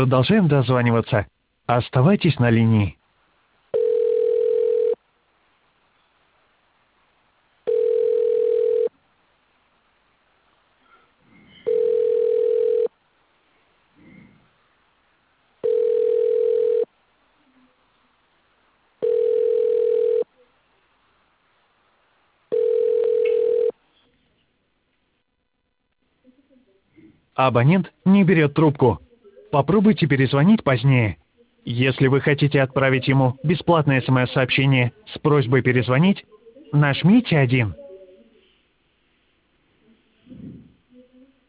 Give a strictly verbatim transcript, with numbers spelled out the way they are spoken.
Продолжаем дозваниваться. Оставайтесь на линии. Абонент не берет трубку. Попробуйте перезвонить позднее. Если вы хотите отправить ему бесплатное смс-сообщение с просьбой перезвонить, нажмите один.